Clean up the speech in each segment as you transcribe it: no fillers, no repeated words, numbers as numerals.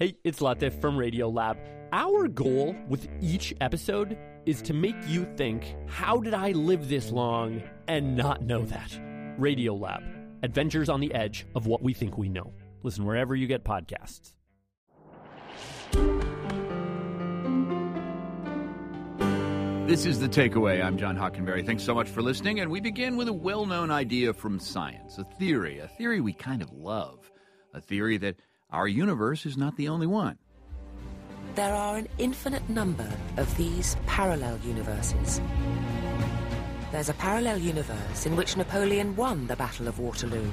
Hey, it's Latif from Radiolab. Our goal with each episode is to make you think, how did I live this long and not know that? Radiolab, adventures on the edge of what we think we know. Listen wherever you get podcasts. This is The Takeaway. I'm John Hockenberry. Thanks so much for listening. And we begin with a well-known idea from science, a theory we kind of love, a theory that our universe is not the only one. There are an infinite number of these parallel universes. There's a parallel universe in which Napoleon won the Battle of Waterloo.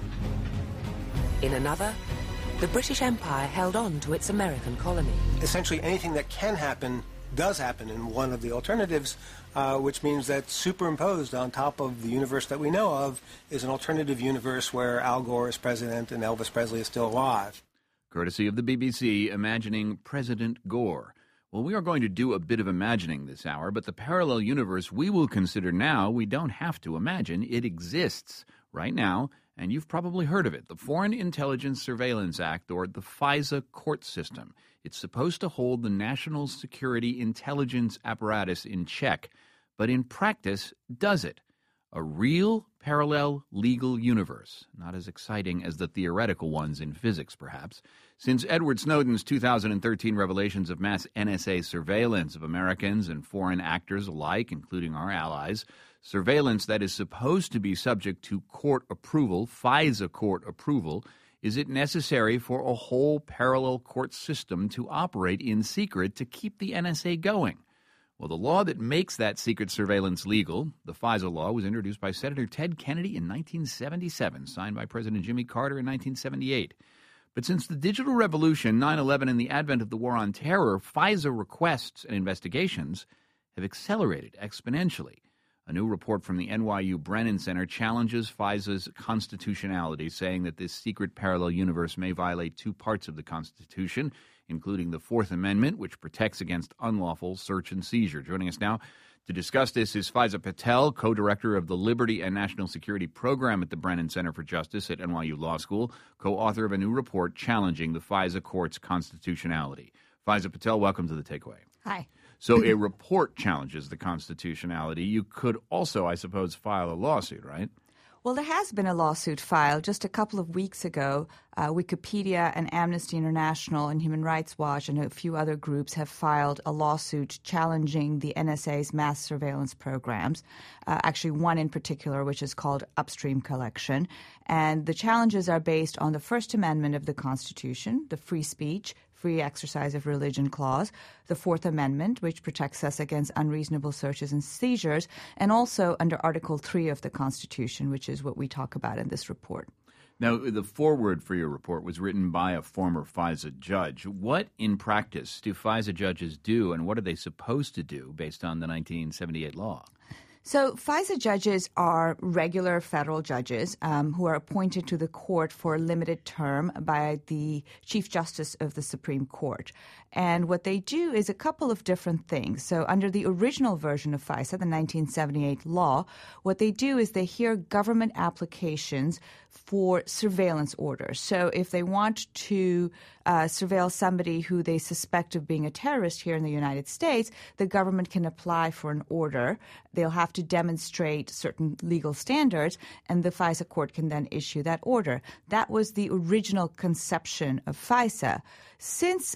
In another, the British Empire held on to its American colony. Essentially anything that can happen does happen in one of the alternatives, which means that superimposed on top of the universe that we know of is an alternative universe where Al Gore is president and Elvis Presley is still alive. Courtesy of the BBC, Imagining President Gore. Well, we are going to do a bit of imagining this hour, but the parallel universe we will consider now, we don't have to imagine. It exists right now, and you've probably heard of it, the Foreign Intelligence Surveillance Act, or the FISA court system. It's supposed to hold the national security intelligence apparatus in check, but in practice, does it? A real parallel legal universe, not as exciting as the theoretical ones in physics, perhaps. Since Edward Snowden's 2013 revelations of mass NSA surveillance of Americans and foreign actors alike, including our allies, surveillance that is supposed to be subject to court approval, FISA court approval, is it necessary for a whole parallel court system to operate in secret to keep the NSA going? Well, the law that makes that secret surveillance legal, the FISA law, was introduced by Senator Ted Kennedy in 1977, signed by President Jimmy Carter in 1978. But since the digital revolution, 9/11, and the advent of the war on terror, FISA requests and investigations have accelerated exponentially. A new report from the NYU Brennan Center challenges FISA's constitutionality, saying that this secret parallel universe may violate two parts of the Constitution, including the Fourth Amendment, which protects against unlawful search and seizure. Joining us now to discuss this is Faiza Patel, co-director of the Liberty and National Security Program at the Brennan Center for Justice at NYU Law School, co-author of a new report challenging the FISA court's constitutionality. Faiza Patel, welcome to The Takeaway. Hi. So a report challenges the constitutionality. You could also, I suppose, file a lawsuit, right? Well, there has been a lawsuit filed just a couple of weeks ago. Wikipedia and Amnesty International and Human Rights Watch and a few other groups have filed a lawsuit challenging the NSA's mass surveillance programs, actually one in particular, which is called Upstream Collection. And the challenges are based on the First Amendment of the Constitution, the free speech, free exercise of religion clause, the Fourth Amendment, which protects us against unreasonable searches and seizures, and also under Article 3 of the Constitution, which is what we talk about in this report. Now, the foreword for your report was written by a former FISA judge. What, in practice, do FISA judges do, and what are they supposed to do based on the 1978 law? So FISA judges are regular federal judges who are appointed to the court for a limited term by the Chief Justice of the Supreme Court. And what they do is a couple of different things. So under the original version of FISA, the 1978 law, what they do is they hear government applications for surveillance orders. So if they want to surveil somebody who they suspect of being a terrorist here in the United States, the government can apply for an order. They'll have to demonstrate certain legal standards, and the FISA court can then issue that order. That was the original conception of FISA. Since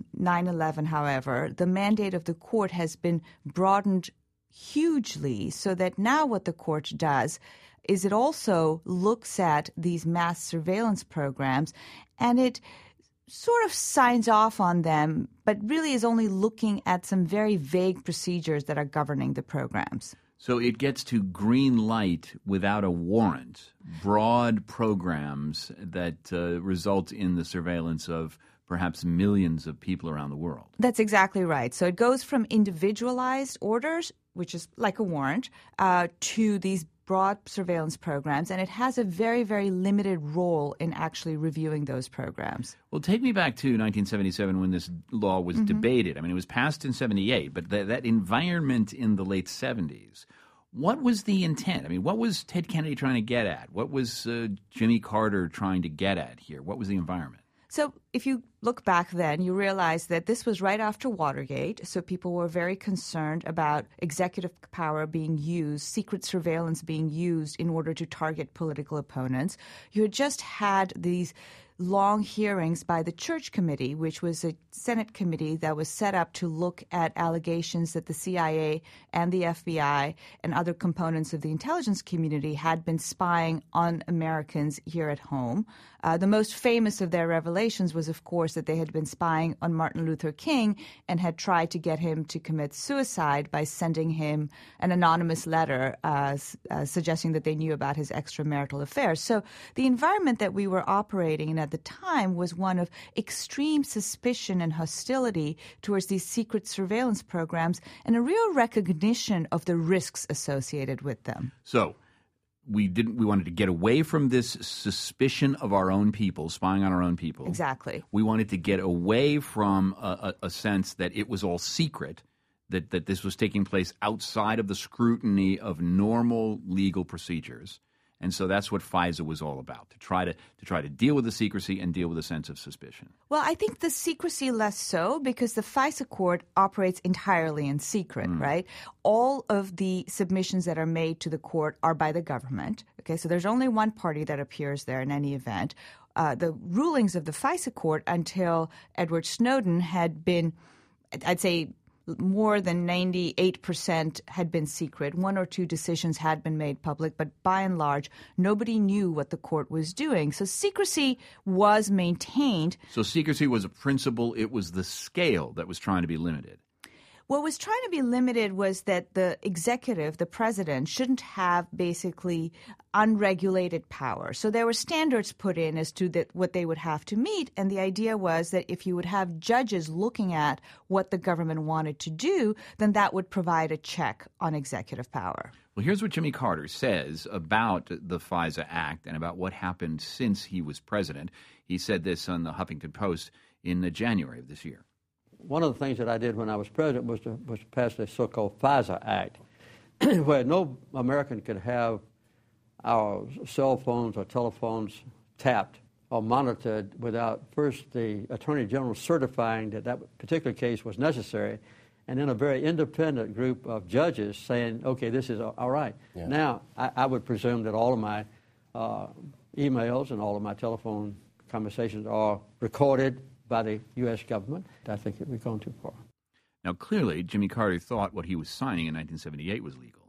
9/11, however, the mandate of the court has been broadened hugely so that now what the court does is it also looks at these mass surveillance programs and it sort of signs off on them, but really is only looking at some very vague procedures that are governing the programs. So it gets to green light without a warrant, broad programs that result in the surveillance of perhaps millions of people around the world. That's exactly right. So it goes from individualized orders, which is like a warrant, to these broad surveillance programs, and it has a very, very limited role in actually reviewing those programs. Well, take me back to 1977 when this law was debated. I mean, it was passed in 78, but that environment in the late 70s, what was the intent? I mean, what was Ted Kennedy trying to get at? What was Jimmy Carter trying to get at here? What was the environment? So if you look back then, you realize that this was right after Watergate, so people were very concerned about executive power being used, secret surveillance being used in order to target political opponents. You had just had these long hearings by the Church Committee, which was a Senate committee that was set up to look at allegations that the CIA and the FBI and other components of the intelligence community had been spying on Americans here at home. The most famous of their revelations was, of course, that they had been spying on Martin Luther King and had tried to get him to commit suicide by sending him an anonymous letter suggesting that they knew about his extramarital affairs. So the environment that we were operating in at the time was one of extreme suspicion and hostility towards these secret surveillance programs and a real recognition of the risks associated with them. So we wanted to get away from this suspicion of our own people, spying on our own people. Exactly. We wanted to get away from a sense that it was all secret, that this was taking place outside of the scrutiny of normal legal procedures. And so that's what FISA was all about, to try to deal with the secrecy and deal with a sense of suspicion. Well, I think the secrecy less so because the FISA court operates entirely in secret, right? All of the submissions that are made to the court are by the government. Okay, so there's only one party that appears there in any event. The rulings of the FISA court until Edward Snowden had been, I'd say, more than 98% had been secret. One or two decisions had been made public, but by and large, nobody knew what the court was doing. So secrecy was maintained. So secrecy was a principle. It was the scale that was trying to be limited. What was trying to be limited was that the executive, the president, shouldn't have basically unregulated power. So there were standards put in as to what they would have to meet, and the idea was that if you would have judges looking at what the government wanted to do, then that would provide a check on executive power. Well, here's what Jimmy Carter says about the FISA Act and about what happened since he was president. He said this on the Huffington Post in January of this year. One of the things that I did when I was president was to pass the so-called FISA Act, where no American could have our cell phones or telephones tapped or monitored without first the Attorney General certifying that that particular case was necessary, and then a very independent group of judges saying, okay, this is all right. Yeah. Now, I would presume that all of my emails and all of my telephone conversations are recorded by the U.S. government. I think we've gone too far. Now, clearly, Jimmy Carter thought what he was signing in 1978 was legal.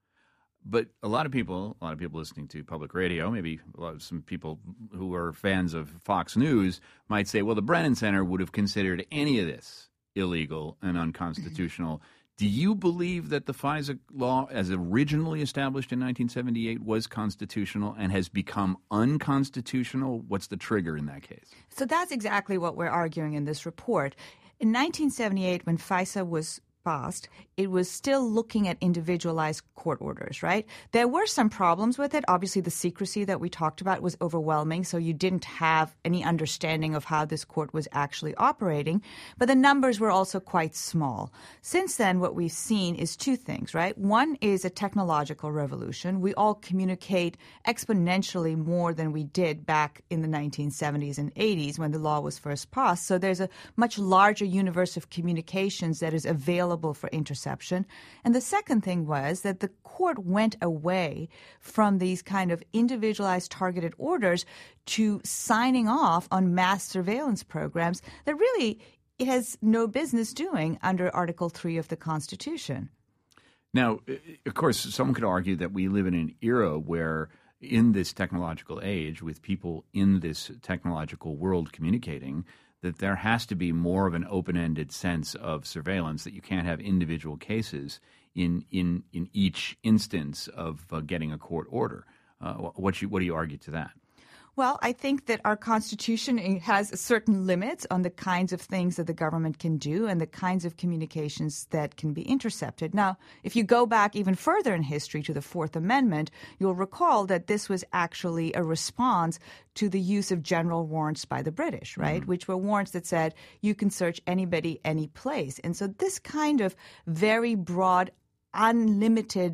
But a lot of people listening to public radio, maybe some people who are fans of Fox News might say, well, the Brennan Center would have considered any of this illegal and unconstitutional. Do you believe that the FISA law, as originally established in 1978, was constitutional and has become unconstitutional? What's the trigger in that case? So that's exactly what we're arguing in this report. In 1978, when FISA was passed, it was still looking at individualized court orders, right? There were some problems with it. Obviously, the secrecy that we talked about was overwhelming, so you didn't have any understanding of how this court was actually operating. But the numbers were also quite small. Since then, what we've seen is two things, right? One is a technological revolution. We all communicate exponentially more than we did back in the 1970s and 80s when the law was first passed. So there's a much larger universe of communications that is available for interception. And the second thing was that the court went away from these kind of individualized targeted orders to signing off on mass surveillance programs that really it has no business doing under Article 3 of the Constitution. Now, of course, someone could argue that we live in an era where in this technological age, with people in this technological world communicating, that there has to be more of an open-ended sense of surveillance, that you can't have individual cases in each instance of getting a court order. What do you argue to that? Well, I think that our Constitution has certain limits on the kinds of things that the government can do and the kinds of communications that can be intercepted. Now, if you go back even further in history to the Fourth Amendment, you'll recall that this was actually a response to the use of general warrants by the British, right, which were warrants that said you can search anybody, any place. And so this kind of very broad, unlimited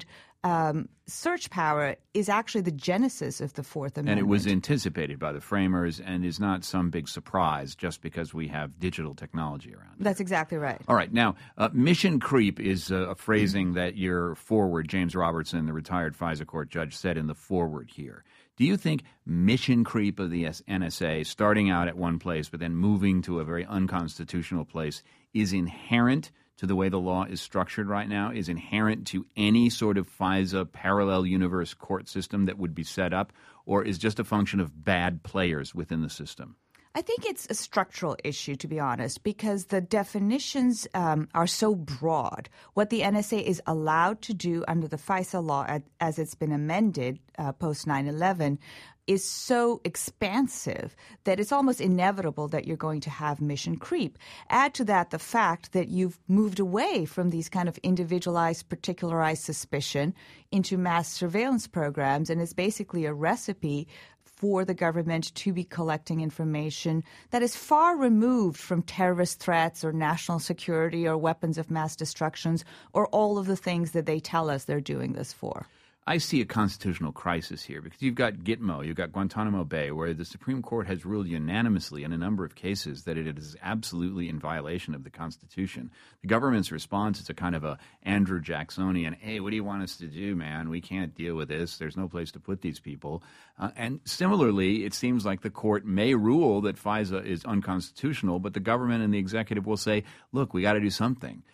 search power is actually the genesis of the Fourth Amendment. And it was anticipated by the framers and is not some big surprise just because we have digital technology around. That's exactly right. All right. Now, mission creep is a phrasing that your forward, James Robertson, the retired FISA court judge, said in the forward here. Do you think mission creep of the NSA, starting out at one place but then moving to a very unconstitutional place, is inherent to the way the law is structured right now, is inherent to any sort of FISA parallel universe court system that would be set up, or is just a function of bad players within the system? I think it's a structural issue, to be honest, because the definitions are so broad. What the NSA is allowed to do under the FISA law as it's been amended post 9/11 is so expansive that it's almost inevitable that you're going to have mission creep. Add to that the fact that you've moved away from these kind of individualized, particularized suspicion into mass surveillance programs, and it's basically a recipe for the government to be collecting information that is far removed from terrorist threats or national security or weapons of mass destruction or all of the things that they tell us they're doing this for. I see a constitutional crisis here because you've got Gitmo, you've got Guantanamo Bay, where the Supreme Court has ruled unanimously in a number of cases that it is absolutely in violation of the Constitution. The government's response is a kind of a Andrew Jacksonian, hey, what do you want us to do, man? We can't deal with this. There's no place to put these people. And similarly, it seems like the court may rule that FISA is unconstitutional, but the government and the executive will say, look, we got to do something.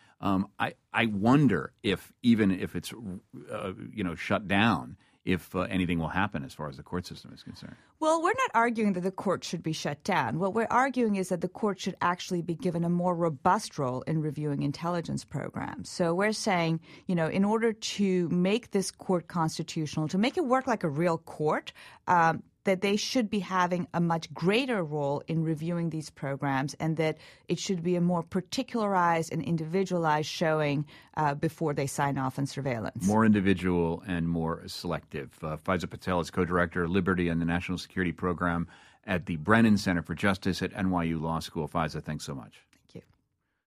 I wonder if even if it's shut down, if anything will happen as far as the court system is concerned. Well, we're not arguing that the court should be shut down. What we're arguing is that the court should actually be given a more robust role in reviewing intelligence programs. So we're saying, in order to make this court constitutional, to make it work like a real court, that they should be having a much greater role in reviewing these programs, and that it should be a more particularized and individualized showing before they sign off on surveillance. More individual and more selective. Faiza Patel is co-director of Liberty and the National Security Program at the Brennan Center for Justice at NYU Law School. Faiza, thanks so much.